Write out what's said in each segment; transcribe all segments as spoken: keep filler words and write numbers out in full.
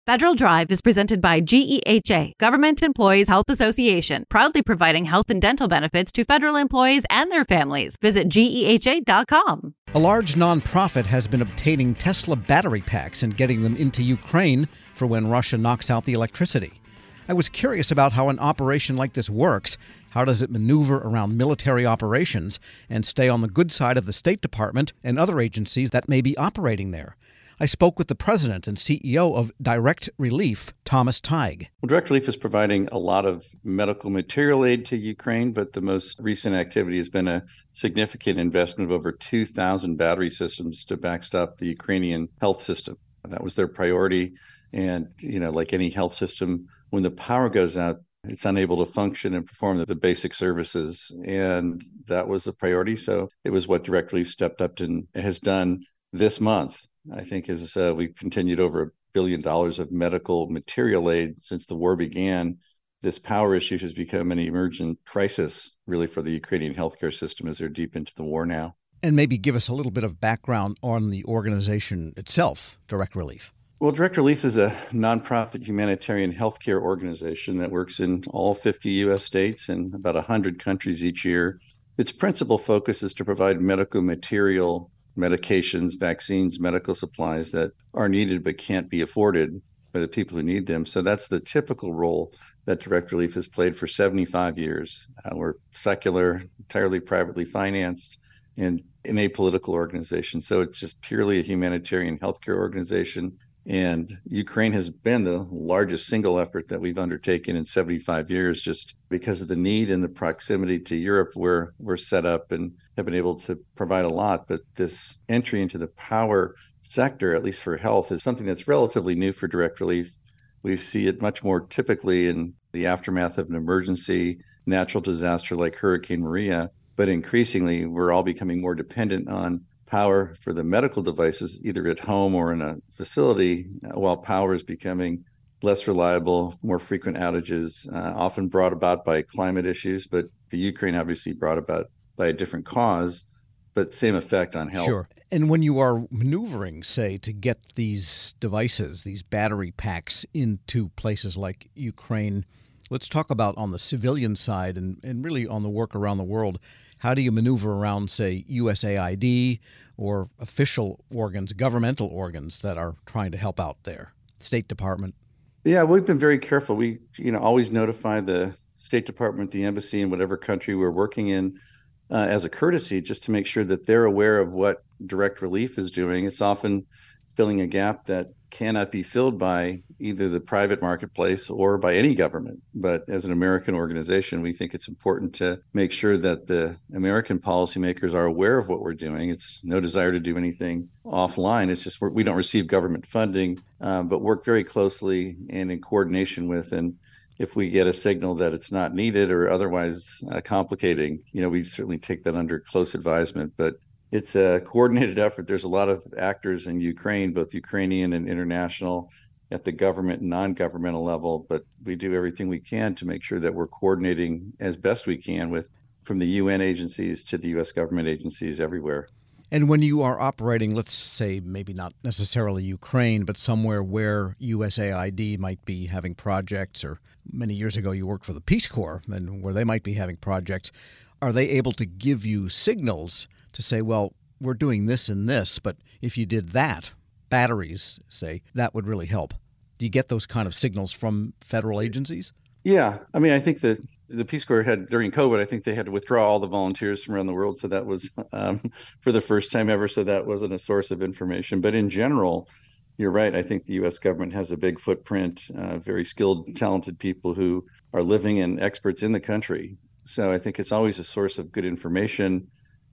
Federal Drive is presented by G E H A, Government Employees Health Association, proudly providing health and dental benefits to federal employees and their families. Visit G E H A dot com. A large nonprofit has been obtaining Tesla battery packs and getting them into Ukraine for when Russia knocks out the electricity. I was curious about how an operation like this works. How does it maneuver around military operations and stay on the good side of the State Department and other agencies that may be operating there? I spoke with the president and C E O of Direct Relief, Thomas Teig. Well, Direct Relief is providing a lot of medical material aid to Ukraine, but the most recent activity has been a significant investment of over two thousand battery systems to backstop the Ukrainian health system. That was their priority. And, you know, like any health system, when the power goes out, it's unable to function and perform the, the basic services. And that was the priority. So it was what Direct Relief stepped up and has done this month. I think as uh, we've continued over a billion dollars of medical material aid since the war began, this power issue has become an emergent crisis, really, for the Ukrainian healthcare system as they're deep into the war now. And maybe give us a little bit of background on the organization itself, Direct Relief. Well, Direct Relief is a nonprofit humanitarian healthcare organization that works in all fifty U S states and about one hundred countries each year. Its principal focus is to provide medical material, medications, vaccines, medical supplies that are needed but can't be afforded by the people who need them. So that's the typical role that Direct Relief has played for seventy-five years. Uh, we're secular, entirely privately financed, and an apolitical organization. So it's just purely a humanitarian healthcare organization. And Ukraine has been the largest single effort that we've undertaken in seventy-five years, just because of the need and the proximity to Europe where we're set up and have been able to provide a lot. But this entry into the power sector, at least for health, is something that's relatively new for Direct Relief. We see it much more typically in the aftermath of an emergency, natural disaster like Hurricane Maria. But increasingly, we're all becoming more dependent on power for the medical devices, either at home or in a facility, while power is becoming less reliable, more frequent outages, uh, often brought about by climate issues, but the Ukraine obviously brought about by a different cause, but same effect on health. Sure. And when you are maneuvering, say, to get these devices, these battery packs into places like Ukraine, let's talk about on the civilian side and, and really on the work around the world. How do you maneuver around, say, U S A I D or official organs, governmental organs that are trying to help out there? State Department? Yeah, we've been very careful. We, you know, always notify the State Department, the embassy in whatever country we're working in uh, as a courtesy, just to make sure that they're aware of what Direct Relief is doing. It's often filling a gap that cannot be filled by either the private marketplace or by any government. But as an American organization, we think it's important to make sure that the American policymakers are aware of what we're doing. It's no desire to do anything offline. It's just we're, we don't receive government funding, um, but work very closely and in coordination with. And if we get a signal that it's not needed or otherwise uh, complicating, you know, we certainly take that under close advisement. But it's a coordinated effort. There's a lot of actors in Ukraine, both Ukrainian and international, at the government and non-governmental level, but we do everything we can to make sure that we're coordinating as best we can with from the U N agencies to the U S government agencies everywhere. And when you are operating, let's say maybe not necessarily Ukraine, but somewhere where U S A I D might be having projects, or many years ago you worked for the Peace Corps, and where they might be having projects, are they able to give you signals to say, well, we're doing this and this, but if you did that, batteries, say, that would really help? Do you get those kind of signals from federal agencies? Yeah. I mean, I think that the Peace Corps had, during COVID, I think they had to withdraw all the volunteers from around the world. So that was um, for the first time ever. So that wasn't a source of information. But in general, you're right. I think the U S government has a big footprint, uh, very skilled, talented people who are living and experts in the country. So I think it's always a source of good information.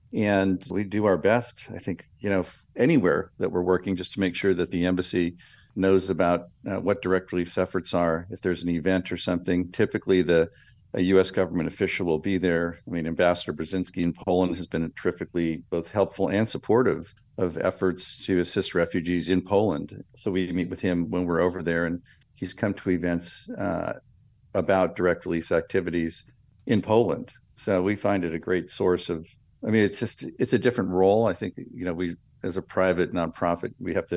And we do our best, I think, you know, anywhere that we're working, just to make sure that the embassy knows about uh, what Direct Relief's efforts are. If there's an event or something, typically the a U S government official will be there. I mean, Ambassador Brzezinski in Poland has been terrifically both helpful and supportive of efforts to assist refugees in Poland. So we meet with him when we're over there, and he's come to events uh, about Direct Relief's activities in Poland. So we find it a great source of, I mean, it's just, it's a different role. I think, you know, we, as a private nonprofit, we have to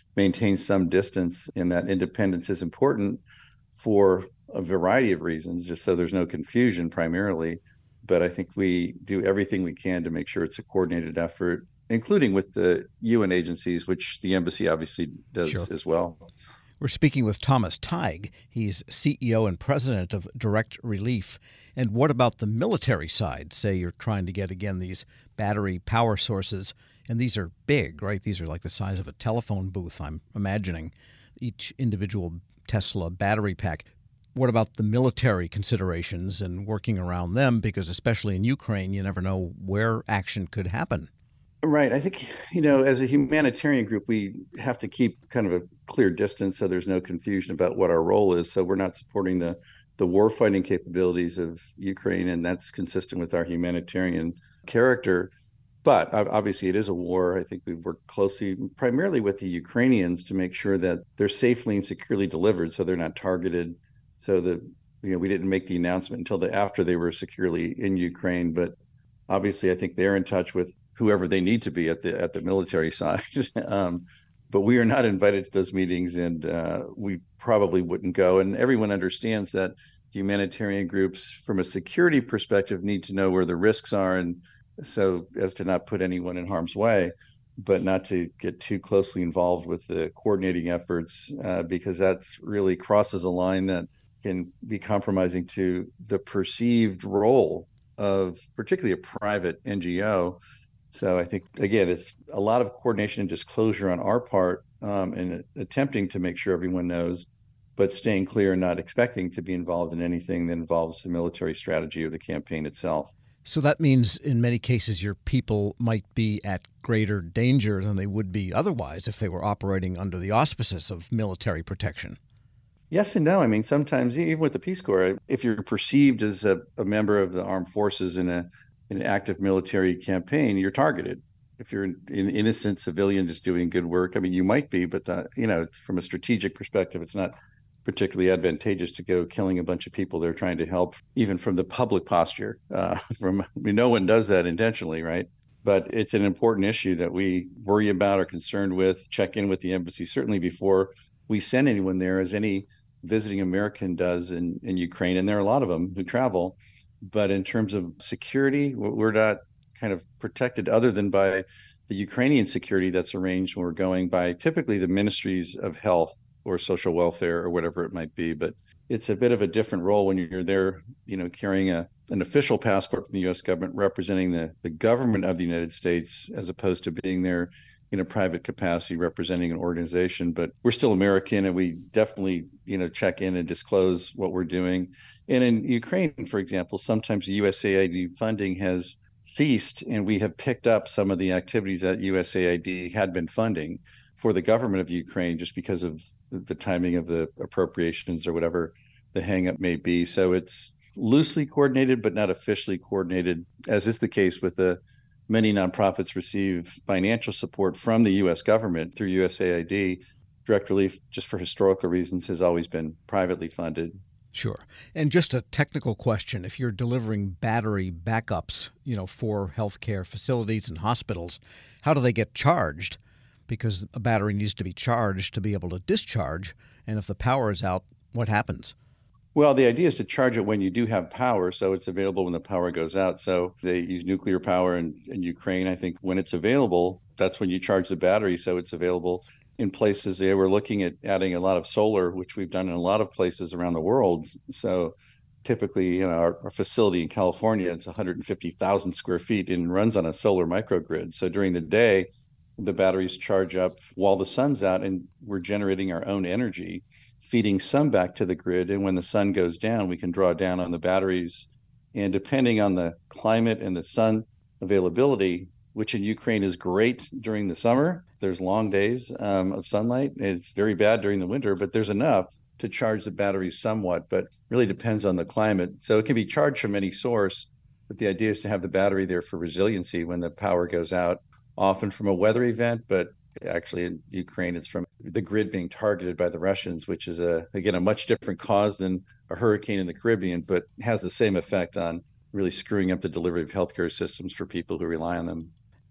maintain some distance, and that independence is important for a variety of reasons, just so there's no confusion primarily. But I think we do everything we can to make sure it's a coordinated effort, including with the U N agencies, which the embassy obviously does Sure. as well. We're speaking with Thomas Teig. He's C E O and president of Direct Relief. And what about the military side? Say you're trying to get, again, these battery power sources, and these are big, right? These are like the size of a telephone booth, I'm imagining, each individual Tesla battery pack. What about the military considerations and working around them? Because especially in Ukraine, you never know where action could happen. Right. I think, you know, as a humanitarian group, we have to keep kind of a clear distance so there's no confusion about what our role is. So we're not supporting the the warfighting capabilities of Ukraine, and that's consistent with our humanitarian character. But obviously, it is a war. I think we've worked closely, primarily with the Ukrainians, to make sure that they're safely and securely delivered, so they're not targeted. So that, you know, we didn't make the announcement until the, after they were securely in Ukraine. But obviously, I think they're in touch with whoever they need to be at the at the military side. um, but we are not invited to those meetings, and uh, we probably wouldn't go. And everyone understands that humanitarian groups, from a security perspective, need to know where the risks are, and so as to not put anyone in harm's way, but not to get too closely involved with the coordinating efforts, uh, because that's really crosses a line that can be compromising to the perceived role of particularly a private N G O. So I think, again, it's a lot of coordination and disclosure on our part, um, and attempting to make sure everyone knows, but staying clear and not expecting to be involved in anything that involves the military strategy or the campaign itself. So that means in many cases your people might be at greater danger than they would be otherwise if they were operating under the auspices of military protection. Yes and no. I mean, sometimes even with the Peace Corps, if you're perceived as a, a member of the armed forces in a in an active military campaign, you're targeted. If you're an innocent civilian just doing good work, I mean, you might be, but the, you know, from a strategic perspective, it's not particularly advantageous to go killing a bunch of people they're trying to help, even from the public posture. Uh, from I mean, no one does that intentionally, right? But it's an important issue that we worry about, are concerned with, check in with the embassy, certainly before we send anyone there, as any visiting American does in, in Ukraine. And there are a lot of them who travel. But in terms of security, we're not kind of protected other than by the Ukrainian security that's arranged when we're going by typically the ministries of health or social welfare or whatever it might be. But it's a bit of a different role when you're there, you know, carrying a an official passport from the U S government representing the, the government of the United States, as opposed to being there in a private capacity representing an organization. But we're still American, and we definitely, you know, check in and disclose what we're doing. And in Ukraine, for example, sometimes the U S A I D funding has ceased, and we have picked up some of the activities that U S A I D had been funding for the government of Ukraine, just because of the timing of the appropriations or whatever the hang-up may be. So it's loosely coordinated, but not officially coordinated, as is the case with the many nonprofits receive financial support from the U S government through U S A I D. Direct Relief, just for historical reasons, has always been privately funded. Sure. And just a technical question. If you're delivering battery backups, you know, for healthcare facilities and hospitals, how do they get charged? Because a battery needs to be charged to be able to discharge. And if the power is out, what happens? Well, the idea is to charge it when you do have power, so it's available when the power goes out. So they use nuclear power in, in Ukraine. I think when it's available, that's when you charge the battery, so it's available in places. They were looking at adding a lot of solar, which we've done in a lot of places around the world. So typically, you know, our, our facility in California, it's one hundred fifty thousand square feet and runs on a solar microgrid. So during the day, the batteries charge up while the sun's out, and we're generating our own energy, feeding some back to the grid. And when the sun goes down, we can draw down on the batteries. And depending on the climate and the sun availability, which in Ukraine is great during the summer, there's long days um, of sunlight. It's very bad during the winter, but there's enough to charge the batteries somewhat, but really depends on the climate. So it can be charged from any source, but the idea is to have the battery there for resiliency when the power goes out, often from a weather event, but actually in Ukraine, it's from the grid being targeted by the Russians, which is, a again, a much different cause than a hurricane in the Caribbean, but has the same effect on really screwing up the delivery of healthcare systems for people who rely on them.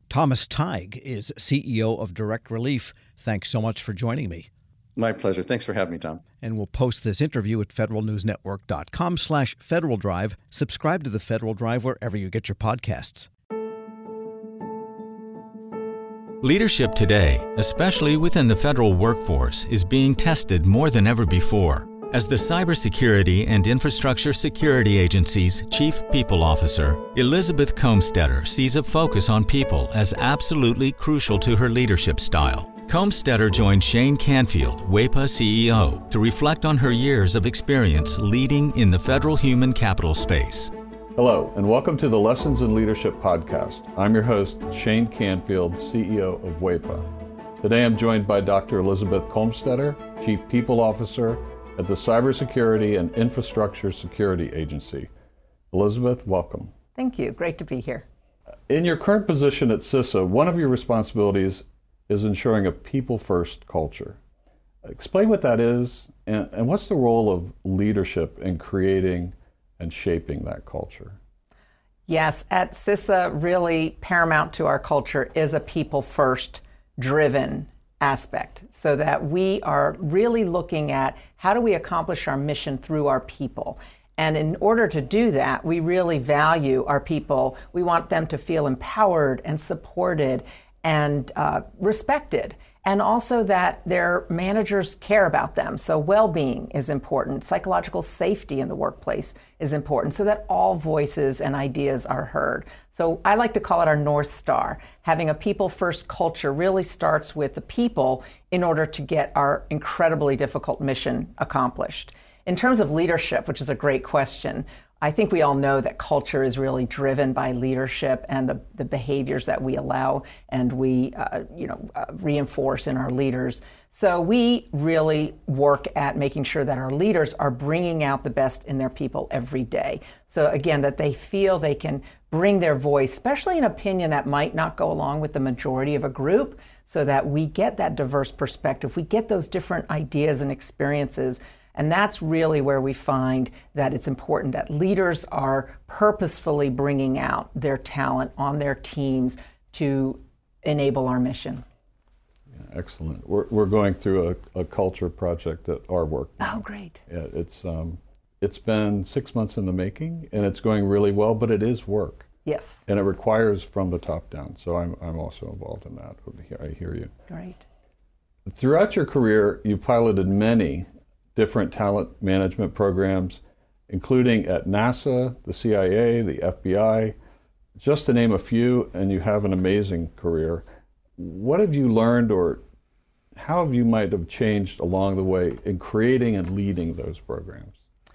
Thomas Teig is C E O of Direct Relief. Thanks so much for joining me. My pleasure. Thanks for having me, Tom. And we'll post this interview at federalnewsnetwork.com slash Federal Drive. Subscribe to the Federal Drive wherever you get your podcasts. Leadership today, especially within the federal workforce, is being tested more than ever before. As the Cybersecurity and Infrastructure Security Agency's Chief People Officer, Elizabeth Comstetter sees a focus on people as absolutely crucial to her leadership style. Comstetter joined Shane Canfield, WEPA C E O, to reflect on her years of experience leading in the federal human capital space. Hello, and welcome to the Lessons in Leadership podcast. I'm your host, Shane Canfield, C E O of WEPA. Today I'm joined by Doctor Elizabeth Comstetter, Chief People Officer at the Cybersecurity and Infrastructure Security Agency. Elizabeth, welcome. Thank you. Great to be here. In your current position at CISA, one of your responsibilities is ensuring a people-first culture. Explain what that is, and, and what's the role of leadership in creating and shaping that culture? Yes, at CISA, really paramount to our culture is a people-first driven aspect, so that we are really looking at how do we accomplish our mission through our people. And in order to do that, we really value our people. We want them to feel empowered and supported and uh, respected, and also that their managers care about them. So well-being is important. Psychological safety in the workplace is important, so that all voices and ideas are heard. So I like to call it our North Star. Having a people-first culture really starts with the people in order to get our incredibly difficult mission accomplished. In terms of leadership, which is a great question, I think we all know that culture is really driven by leadership and the, the behaviors that we allow and we uh, you know, uh, reinforce in our leaders. So we really work at making sure that our leaders are bringing out the best in their people every day. So again, that they feel they can bring their voice, especially an opinion that might not go along with the majority of a group, so that we get that diverse perspective, we get those different ideas and experiences. And that's really where we find that it's important that leaders are purposefully bringing out their talent on their teams to enable our mission. Yeah, excellent. We're, we're going through a, a culture project at our work now. Oh, great. Yeah, it's, um, it's been six months in the making, and it's going really well, but it is work. Yes. And it requires from the top down. So I'm, I'm also involved in that. I hear you. Great. Throughout your career, you piloted many different talent management programs, including at NASA, the C I A, the F B I, just to name a few, and you have an amazing career. What have you learned, or how have you might have changed along the way in creating and leading those programs?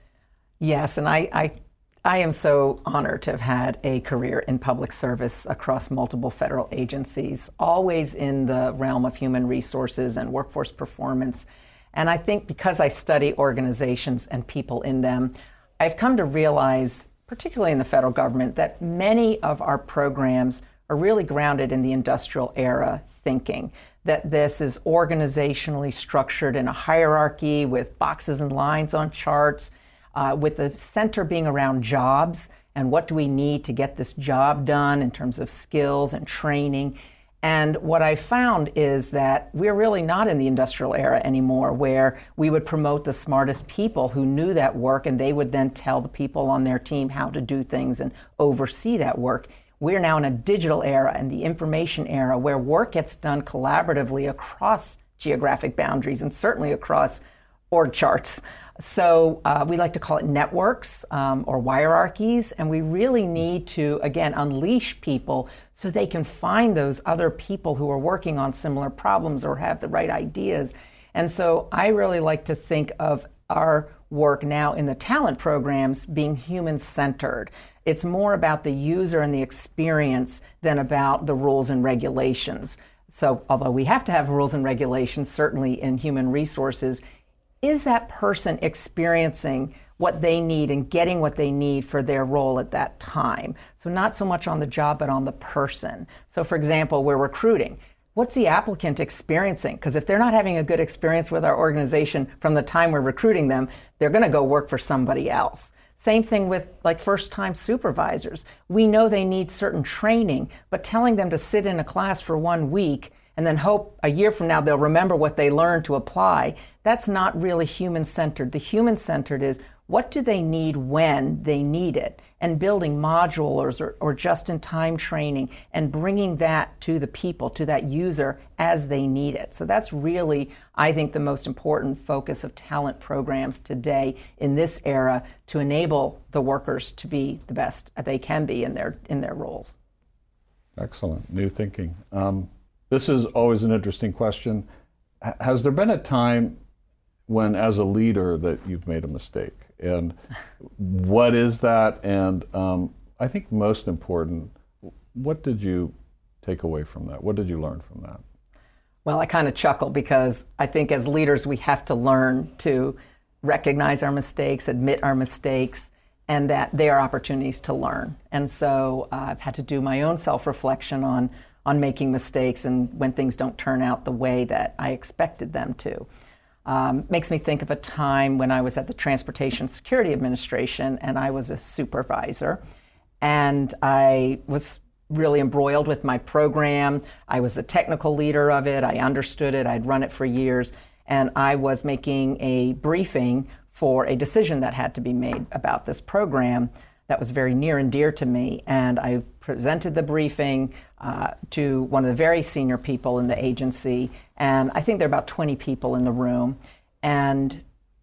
Yes, and I, I, I am so honored to have had a career in public service across multiple federal agencies, always in the realm of human resources and workforce performance. And I think because I study organizations and people in them, I've come to realize, particularly in the federal government, that many of our programs are really grounded in the industrial era thinking, that this is organizationally structured in a hierarchy with boxes and lines on charts, uh, with the center being around jobs and what do we need to get this job done in terms of skills and training. And what I found is that we're really not in the industrial era anymore, where we would promote the smartest people who knew that work, and they would then tell the people on their team how to do things and oversee that work. We're now in a digital era and the information era, where work gets done collaboratively across geographic boundaries and certainly across org charts. So uh, we like to call it networks um, or hierarchies, and we really need to, again, unleash people so they can find those other people who are working on similar problems or have the right ideas. And so I really like to think of our work now in the talent programs being human-centered. It's more about the user and the experience than about the rules and regulations. So although we have to have rules and regulations, certainly in human resources, is that person experiencing what they need and getting what they need for their role at that time? So not so much on the job, but on the person. So for example, we're recruiting. What's the applicant experiencing? Because if they're not having a good experience with our organization from the time we're recruiting them, they're going to go work for somebody else. Same thing with like first-time supervisors. We know they need certain training, but telling them to sit in a class for one week and then hope a year from now they'll remember what they learned to apply, that's not really human-centered. The human-centered is, what do they need when they need it? And building modules or, or just-in-time training and bringing that to the people, to that user as they need it. So that's really, I think, the most important focus of talent programs today in this era to enable the workers to be the best they can be in their in their roles. Excellent. New thinking. Um, this is always an interesting question. H- has there been a time when, as a leader, that you've made a mistake? And what is that? And um, I think most important, what did you take away from that? What did you learn from that? Well, I kind of chuckle because I think as leaders we have to learn to recognize our mistakes, admit our mistakes, and that they are opportunities to learn. And so uh, I've had to do my own self-reflection on, on making mistakes and when things don't turn out the way that I expected them to. Um, makes me think of a time when I was at the Transportation Security Administration and I was a supervisor, and I was really embroiled with my program. I was the technical leader of it. I understood it. I'd run it for years, and I was making a briefing for a decision that had to be made about this program that was very near and dear to me. And I presented the briefing uh, to one of the very senior people in the agency, and I think there were about twenty people in the room. And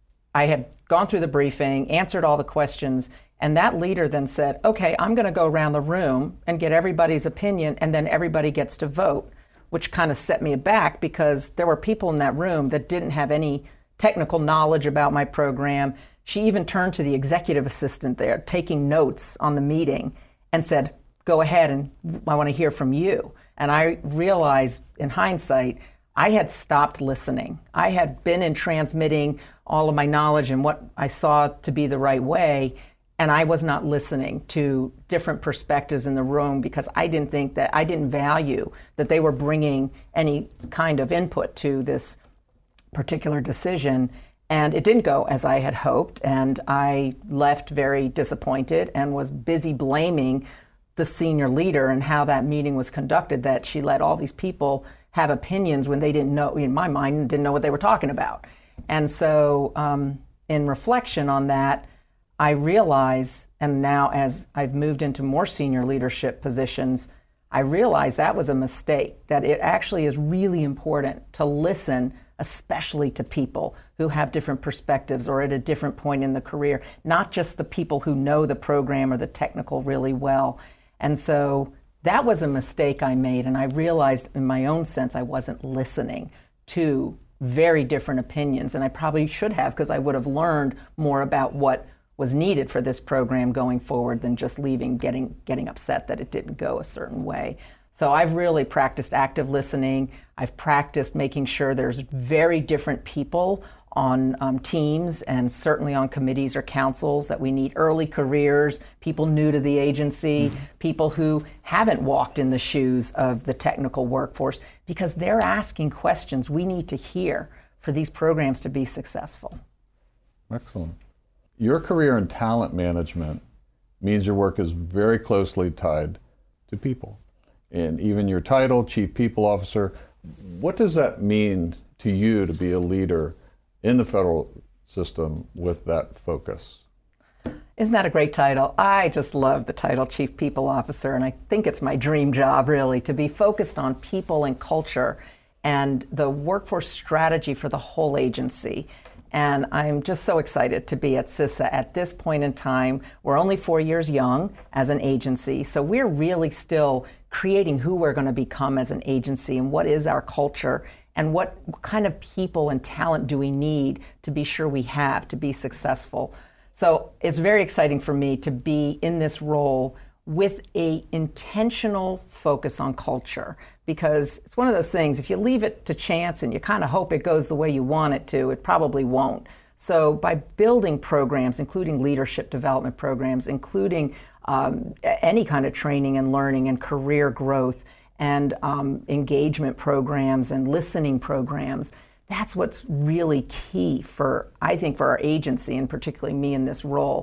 I had gone through the briefing, answered all the questions, and that leader then said, okay, I'm going to go around the room and get everybody's opinion, and then everybody gets to vote, which kind of set me aback because there were people in that room that didn't have any technical knowledge about my program. She even turned to the executive assistant there, taking notes on the meeting, and said, go ahead, and I want to hear from you. And I realized, in hindsight, I had stopped listening. I had been in transmitting all of my knowledge and what I saw to be the right way, and I was not listening to different perspectives in the room because I didn't think that, I didn't value that they were bringing any kind of input to this particular decision. And it didn't go as I had hoped, and I left very disappointed and was busy blaming the senior leader and how that meeting was conducted, that she let all these people have opinions when they didn't know, in my mind, didn't know what they were talking about. And so um, in reflection on that, I realize, and now as I've moved into more senior leadership positions, I realize that was a mistake, that it actually is really important to listen, especially to people who have different perspectives or at a different point in the career, not just the people who know the program or the technical really well. And so that was a mistake I made, and I realized in my own sense I wasn't listening to very different opinions, and I probably should have, because I would have learned more about what was needed for this program going forward than just leaving, getting getting upset that it didn't go a certain way. So I've really practiced active listening. I've practiced making sure there's very different people on um, teams and certainly on committees or councils, that we need early careers, people new to the agency, mm-hmm. people who haven't walked in the shoes of the technical workforce, because they're asking questions we need to hear for these programs to be successful. Excellent. Your career in talent management means your work is very closely tied to people. And even your title, Chief People Officer, what does that mean to you to be a leader in the federal system with that focus? Isn't that a great title? I just love the title Chief People Officer, and I think it's my dream job, really, to be focused on people and culture and the workforce strategy for the whole agency. And I'm just so excited to be at CISA at this point in time. We're only four years young as an agency, so we're really still creating who we're going to become as an agency and what is our culture and what, what kind of people and talent do we need to be sure we have to be successful. So it's very exciting for me to be in this role with a intentional focus on culture, because it's one of those things, if you leave it to chance and you kind of hope it goes the way you want it to, it probably won't. So by building programs, including leadership development programs, including um, any kind of training and learning and career growth and um, engagement programs and listening programs, that's what's really key for, I think, for our agency, and particularly me in this role.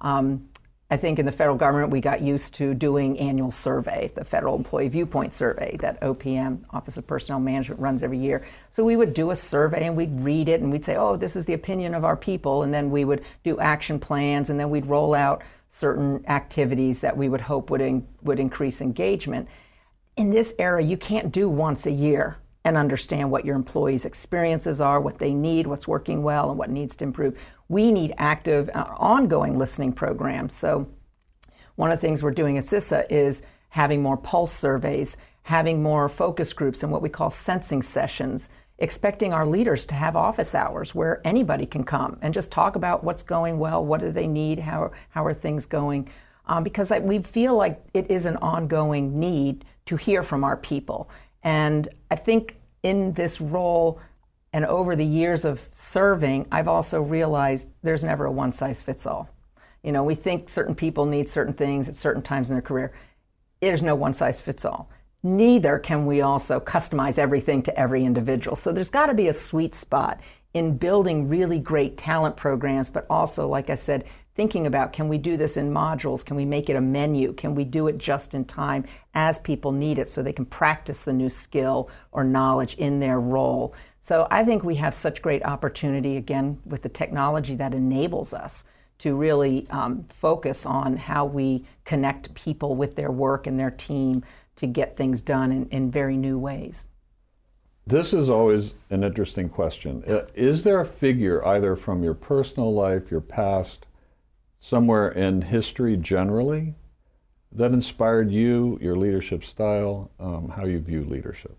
Um, I think in the federal government, we got used to doing annual survey, the Federal Employee Viewpoint Survey that O P M, Office of Personnel Management, runs every year. So we would do a survey and we'd read it and we'd say, oh, this is the opinion of our people. And then we would do action plans and then we'd roll out certain activities that we would hope would, in, would increase engagement. In this era, you can't do once a year and understand what your employees' experiences are, what they need, what's working well, and what needs to improve. We need active, uh, ongoing listening programs. So one of the things we're doing at CISA is having more pulse surveys, having more focus groups and what we call sensing sessions, expecting our leaders to have office hours where anybody can come and just talk about what's going well, what do they need, how, how are things going, um, because I, we feel like it is an ongoing need to hear from our people. And I think in this role and over the years of serving, I've also realized there's never a one-size-fits-all. You know, we think certain people need certain things at certain times in their career. There's no one-size-fits-all. Neither can we also customize everything to every individual. So there's got to be a sweet spot in building really great talent programs, but also, like I said, thinking about, can we do this in modules? Can we make it a menu? Can we do it just in time as people need it so they can practice the new skill or knowledge in their role? So I think we have such great opportunity, again, with the technology that enables us to really um, focus on how we connect people with their work and their team to get things done in, in very new ways. This is always an interesting question. Is there a figure, either from your personal life, your past, somewhere in history generally, that inspired you, your leadership style, um, how you view leadership?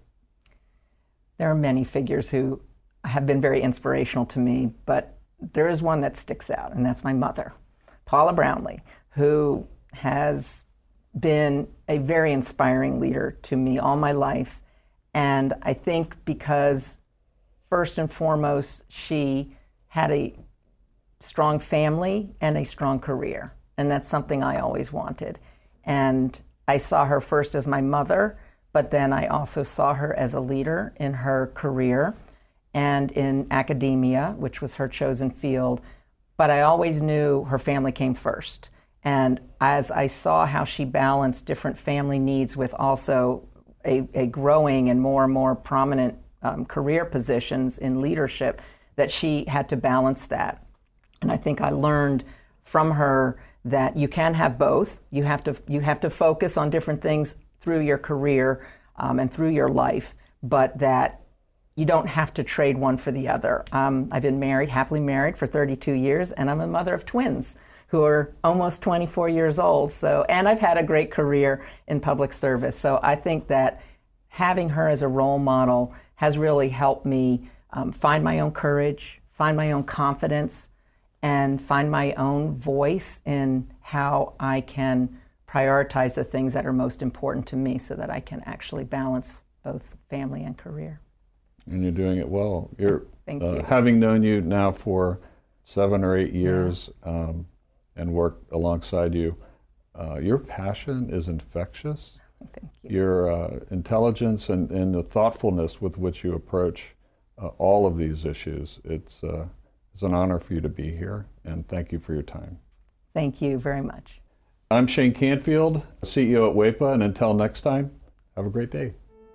There are many figures who have been very inspirational to me, but there is one that sticks out, and that's my mother, Paula Brownlee, who has been a very inspiring leader to me all my life. And I think because, first and foremost, she had a strong family and a strong career. And that's something I always wanted. And I saw her first as my mother, but then I also saw her as a leader in her career and in academia, which was her chosen field. But I always knew her family came first. And as I saw how she balanced different family needs with also a, a growing and more and more prominent um, career positions in leadership, that she had to balance that. And I think I learned from her that you can have both. You have to you have to focus on different things through your career um, and through your life, but that you don't have to trade one for the other. Um, I've been married, happily married for thirty-two years, and I'm a mother of twins who are almost twenty-four years old. So, and I've had a great career in public service. So I think that having her as a role model has really helped me um, find my own courage, find my own confidence, and find my own voice in how I can prioritize the things that are most important to me so that I can actually balance both family and career. And you're doing it well. You're, Thank uh, you. Having known you now for seven or eight years yeah. um, and worked alongside you, uh, your passion is infectious. Thank you. Your uh, intelligence and, and the thoughtfulness with which you approach uh, all of these issues, it's, uh, it's an honor for you to be here, and thank you for your time. Thank you very much. I'm Shane Canfield, C E O at WEPA, and until next time, have a great day.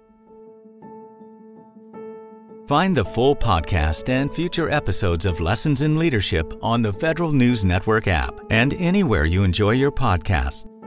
Find the full podcast and future episodes of Lessons in Leadership on the Federal News Network app and anywhere you enjoy your podcasts.